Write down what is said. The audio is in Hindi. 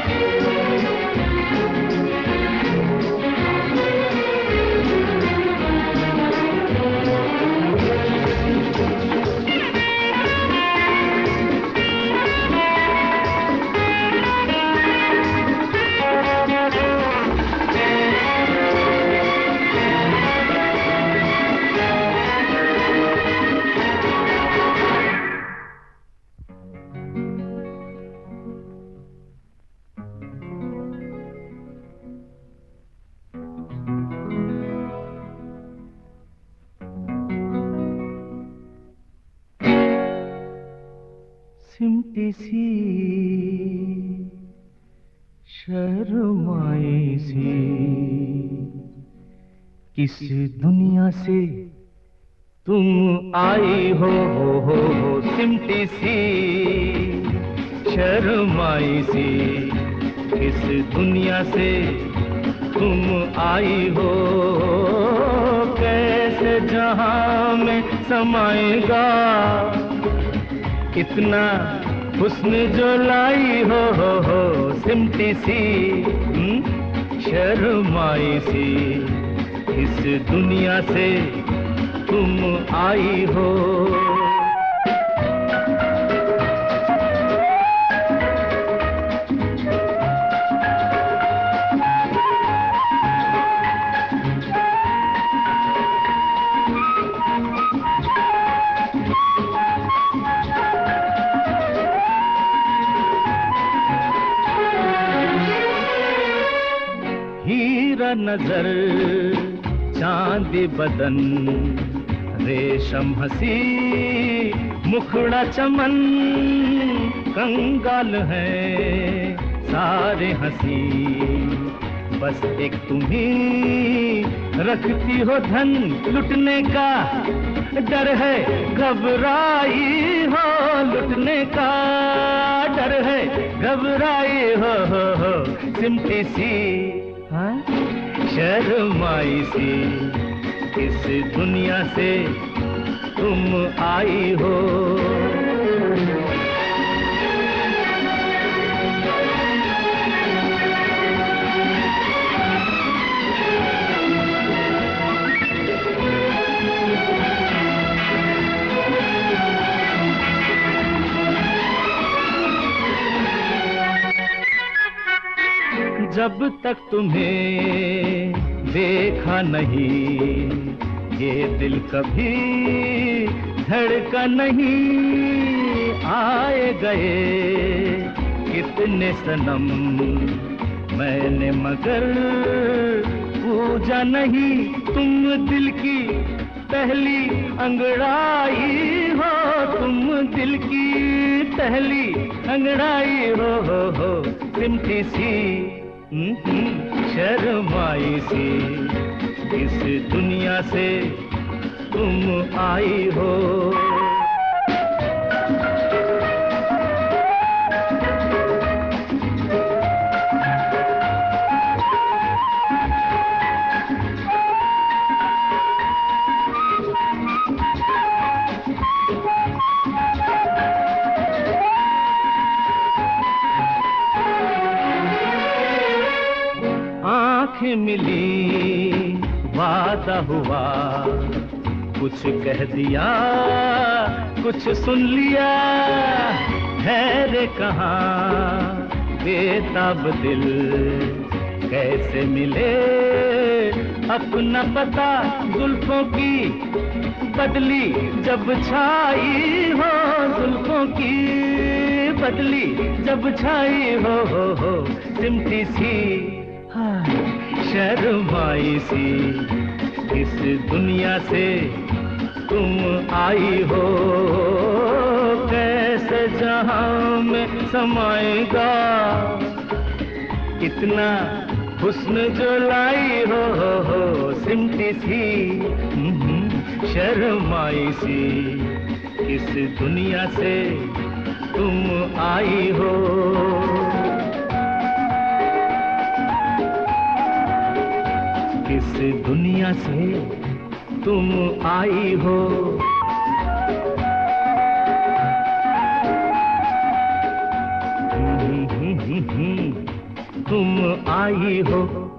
सिमटी सी शर्माई सी किस दुनिया से तुम आई हो सिमटी सी शर्माई सी किस दुनिया से तुम आई हो। कैसे जहां में समाएगा इतना हुस्न जो लाई हो सिमटी सी शर्माई सी इस दुनिया से तुम आई हो। हीरा नजर चांदी बदन रेशम हंसी मुखड़ा चमन कंगाल है सारे हंसी बस एक तुम्ही रखती हो धन लुटने का डर है घबराई हो लुटने का डर है घबराई हो सिमटी सी शर्माई सी इस दुनिया से तुम आई हो। जब तक तुम्हें देखा नहीं ये दिल कभी धड़का नहीं। आए गए कितने सनम मैंने मगर पूजा नहीं। तुम दिल की पहली अंगड़ाई हो तुम दिल की पहली अंगड़ाई हो सिमटी सी शर्माई सी इस दुनिया से तुम आई हो। आँखें मिली वादा हुआ कुछ कह दिया कुछ सुन लिया है रे कहाँ बेताब दिल कैसे मिले अपना पता जुल्फों की बदली जब छाई हो जुल्फों की बदली जब छाई हो सिमटी सी शर्माई सी इस दुनिया से तुम आई हो। कैसे जहां में समाएगा इतना हुस्न जो लाई हो सिमटी सी शर्माई सी इस दुनिया से तुम आई हो। इस दुनिया से तुम आई हो। आई हो।